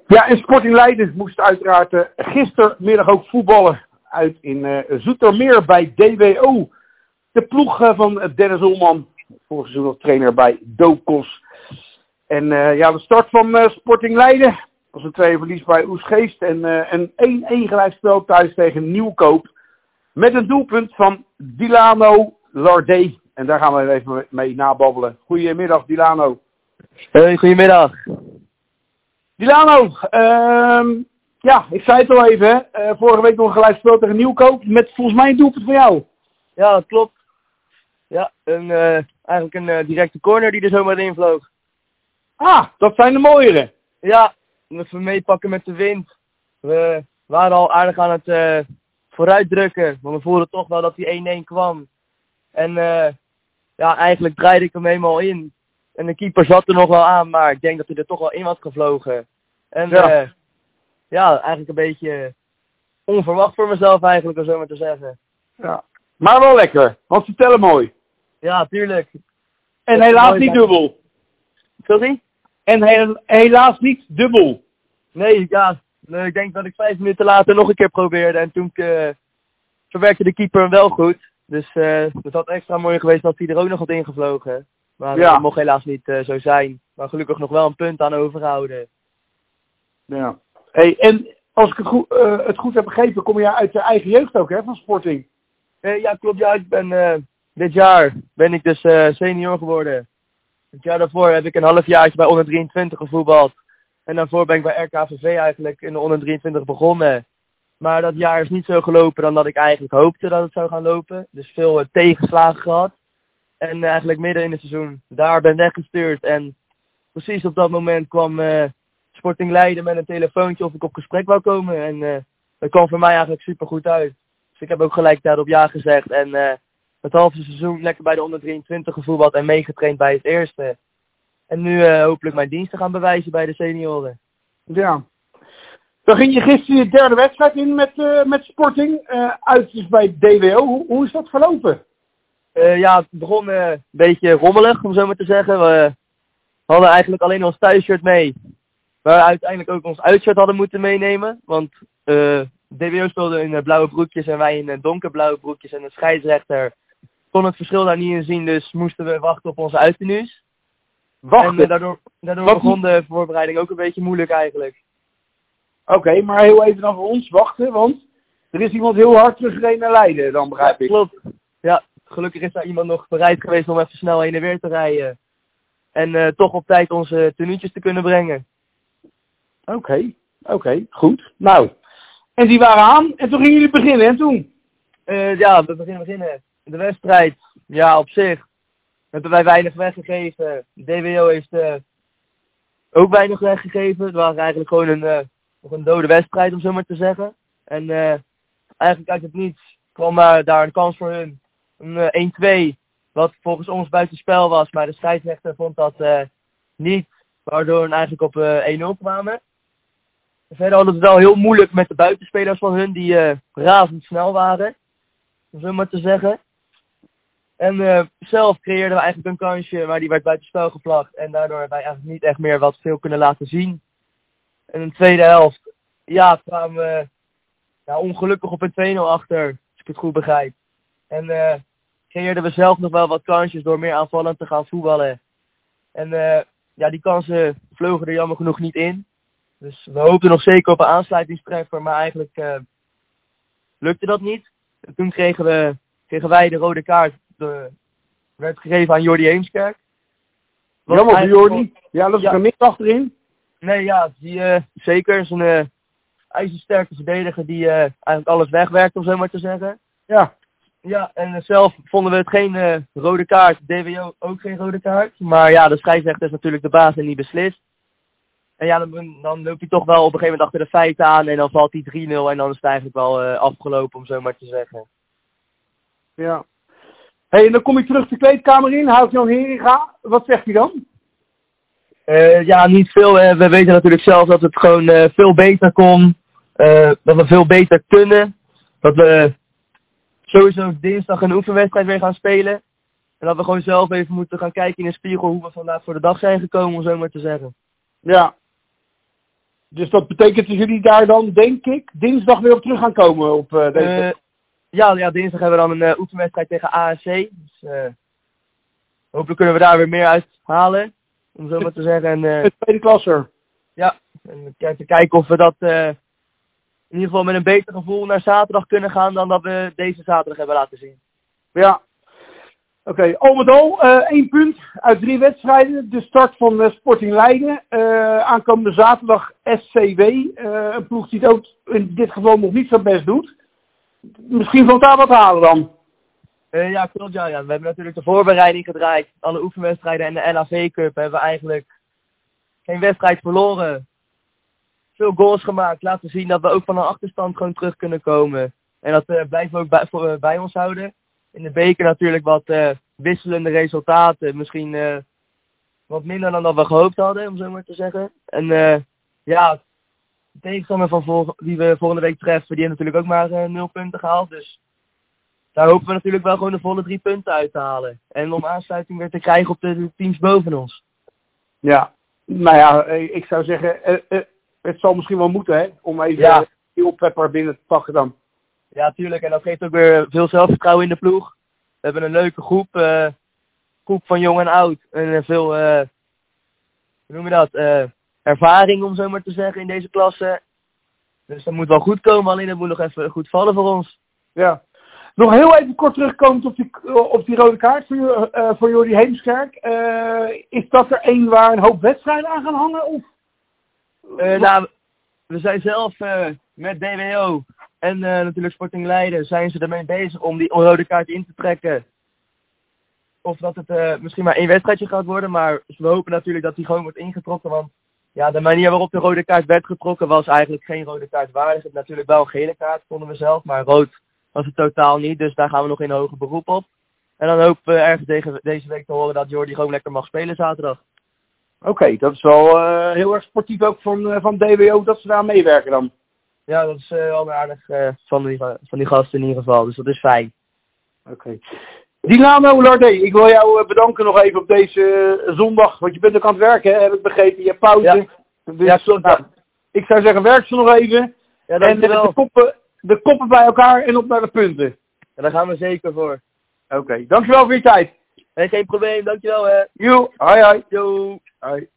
Ja, en Sporting Leiden moest uiteraard gistermiddag ook voetballen uit in Zoetermeer bij DWO. De ploeg van Dennis Olman, vorig seizoen nog trainer bij Dokos. En de start van Sporting Leiden was een 2-1 verlies bij Oesgeest en een 1-1 gelijkspel thuis tegen Nieuwkoop. Met een doelpunt van Dilano Lardé. En daar gaan we even mee nababbelen. Goedemiddag, Dilano. Hey, goedemiddag. Dilano, ik zei het al even, hè. Vorige week nog een gelijkspel tegen Nieuwkoop met volgens mij een doelpunt van jou. Ja, dat klopt. Ja, eigenlijk een directe corner die er zomaar in vloog. Ah, dat zijn de mooiere. Ja, even meepakken met de wind. We waren al aardig aan het vooruitdrukken, want we voelden toch wel dat die 1-1 kwam. En eigenlijk draaide ik hem helemaal in. En de keeper zat er nog wel aan, maar ik denk dat hij er toch wel in was gevlogen. En eigenlijk een beetje onverwacht voor mezelf eigenlijk, om zo maar te zeggen. Ja, maar wel lekker, want ze tellen mooi. Ja, tuurlijk. En helaas niet dubbel. Sorry? En helaas niet dubbel. Nee, ik denk dat ik 5 minuten later nog een keer probeerde. En toen verwerkte de keeper hem wel goed. Dus het had extra mooi geweest dat hij er ook nog had ingevlogen. Maar dat mocht helaas niet zo zijn. Maar gelukkig nog wel een punt aan overgehouden. Ja. Hey, en als ik het goed heb begrepen, kom je uit je eigen jeugd ook, hè, van Sporting? Ja, klopt. Ja, ik ben dit jaar ben ik dus senior geworden. Het jaar daarvoor heb ik een halfjaartje bij onder 23 gevoetbald. En daarvoor ben ik bij RKVV eigenlijk in de onder 23 begonnen. Maar dat jaar is niet zo gelopen dan dat ik eigenlijk hoopte dat het zou gaan lopen. Dus veel tegenslagen gehad. En eigenlijk midden in het seizoen daar ben weggestuurd. En precies op dat moment kwam Sporting Leiden met een telefoontje of ik op gesprek wou komen. En dat kwam voor mij eigenlijk super goed uit. Dus ik heb ook gelijk daarop ja gezegd. En het halve seizoen lekker bij de onder 23 gevoetbald en meegetraind bij het eerste. En nu hopelijk mijn diensten gaan bewijzen bij de senioren. Ja. Dan ging je gisteren je derde wedstrijd in met Sporting. Uit dus bij DWO. Hoe is dat verlopen? Het begon een beetje rommelig, om zo maar te zeggen. We hadden eigenlijk alleen ons thuisshirt mee. Waar we uiteindelijk ook ons uitshirt hadden moeten meenemen. Want DWO speelde in blauwe broekjes en wij in donkerblauwe broekjes. En de scheidsrechter kon het verschil daar niet in zien. Dus moesten we wachten op onze uittenues. Wachten? En daardoor begon de voorbereiding ook een beetje moeilijk eigenlijk. Oké, maar heel even dan voor ons wachten. Want er is iemand heel hard teruggereden naar Leiden, dan begrijp ik. Klopt. Ja, gelukkig is daar iemand nog bereid geweest om even snel heen en weer te rijden. En toch op tijd onze tenuutjes te kunnen brengen. Oké, goed. Nou, en die waren aan en toen gingen jullie beginnen en toen? We beginnen. De wedstrijd, ja, op zich hebben wij weinig weggegeven. DWO heeft ook weinig weggegeven. Het was eigenlijk gewoon nog een dode wedstrijd, om zo maar te zeggen. En eigenlijk uit het niets kwam daar een kans voor hun. Een 1-2, wat volgens ons buitenspel was, maar de scheidsrechter vond dat niet. Waardoor we eigenlijk op 1-0 kwamen. Verder hadden we het wel heel moeilijk met de buitenspelers van hun, die razendsnel waren. Om zo maar te zeggen. En zelf creëerden we eigenlijk een kansje, maar die werd buitenspel gevlacht. En daardoor hebben wij eigenlijk niet echt meer wat veel kunnen laten zien. En in de tweede helft, kwamen we ongelukkig op een 2-0 achter, als ik het goed begrijp. En creëerden we zelf nog wel wat kansjes door meer aanvallend te gaan voetballen. En die kansen vlogen er jammer genoeg niet in. Dus we hoopten nog zeker op een aansluitingstreffer, maar eigenlijk lukte dat niet. En toen kregen wij de rode kaart. Werd gegeven aan Jordi Heemskerk. Jammer voor Jordi. Ja, dat is er niks achterin. Nee, die zeker is een ijzersterke verdediger die eigenlijk alles wegwerkt, om zo maar te zeggen. Ja. Ja, en zelf vonden we het geen rode kaart. DWO ook geen rode kaart. Maar de scheidsrechter is natuurlijk de baas en die beslist. En dan loopt hij toch wel op een gegeven moment achter de feiten aan en dan valt hij 3-0 en dan is het eigenlijk wel afgelopen, om zo maar te zeggen. Ja. Hey, en dan kom je terug de kleedkamer in, houdt Jan Heringa. Wat zegt hij dan? Niet veel. We weten natuurlijk zelf dat het gewoon veel beter kon. Dat we veel beter kunnen. Dat we sowieso dinsdag een oefenwedstrijd weer gaan spelen. En dat we gewoon zelf even moeten gaan kijken in de spiegel hoe we vandaag voor de dag zijn gekomen, om zo maar te zeggen. Ja. Dus dat betekent dat jullie daar dan, denk ik, dinsdag weer op terug gaan komen op deze... Ja, dinsdag hebben we dan een oefenwedstrijd tegen ASC. Dus hopelijk kunnen we daar weer meer uit halen, om zo maar te zeggen. En, de tweede klasser. Ja, en te kijken of we dat in ieder geval met een beter gevoel naar zaterdag kunnen gaan dan dat we deze zaterdag hebben laten zien. Ja. Oké, al met al 1 punt uit 3 wedstrijden. De start van Sporting Leiden. Aankomende zaterdag SCW. Een ploeg die het ook in dit geval nog niet zo best doet. Misschien valt daar wat halen dan. Ja, klopt. Ja. We hebben natuurlijk de voorbereiding gedraaid. Alle oefenwedstrijden en de LAV Cup hebben we eigenlijk geen wedstrijd verloren. Veel goals gemaakt. Laten zien dat we ook van een achterstand gewoon terug kunnen komen. En dat blijven we ook bij ons houden. In de beker natuurlijk wat wisselende resultaten. Misschien wat minder dan dat we gehoopt hadden, om zo maar te zeggen. En ja, de tegenstander die we volgende week treffen, die heeft natuurlijk ook maar 0 punten gehaald. Dus daar hopen we natuurlijk wel gewoon de volle 3 punten uit te halen. En om aansluiting weer te krijgen op de teams boven ons. Ja, nou ja, ik zou zeggen, het zal misschien wel moeten, hè? Om even die oppepper binnen te pakken dan. Ja, tuurlijk. En dat geeft ook weer veel zelfvertrouwen in de ploeg. We hebben een leuke groep van jong en oud. En veel, hoe noem je dat, ervaring om zo maar te zeggen in deze klasse. Dus dat moet wel goed komen, alleen dat moet nog even goed vallen voor ons. Ja. Nog heel even kort terugkomend op die rode kaart voor Jordi Heemskerk. Is dat er één waar een hoop wedstrijden aan gaan hangen? Of? Nou, we zijn zelf met DWO en natuurlijk Sporting Leiden zijn ze ermee bezig om die rode kaart in te trekken. Of dat het misschien maar 1 wedstrijdje gaat worden, maar we hopen natuurlijk dat die gewoon wordt ingetrokken. Want ja, de manier waarop de rode kaart werd getrokken was eigenlijk geen rode kaart waardig. Het natuurlijk wel een gele kaart, vonden we zelf, maar rood was het totaal niet. Dus daar gaan we nog in hoger beroep op. En dan hopen we ergens deze week te horen dat Jordi gewoon lekker mag spelen zaterdag. Oké, dat is wel heel erg sportief ook van DWO dat ze daar meewerken dan. Ja, dat is wel aardig van die gasten in ieder geval. Dus dat is fijn. Oké. Dilano Lardé, ik wil jou bedanken nog even op deze zondag. Want je bent ook aan het werken, hè? Heb ik begrepen. Je hebt pauze. Ja, dus, ja klopt. nou, ik zou zeggen, werk ze nog even. Ja, en de koppen bij elkaar en op naar de punten. Ja, daar gaan we zeker voor. Oké, dankjewel voor je tijd. Geen probleem, dankjewel hè. Joe, hoi hoi. Yo. Hoi.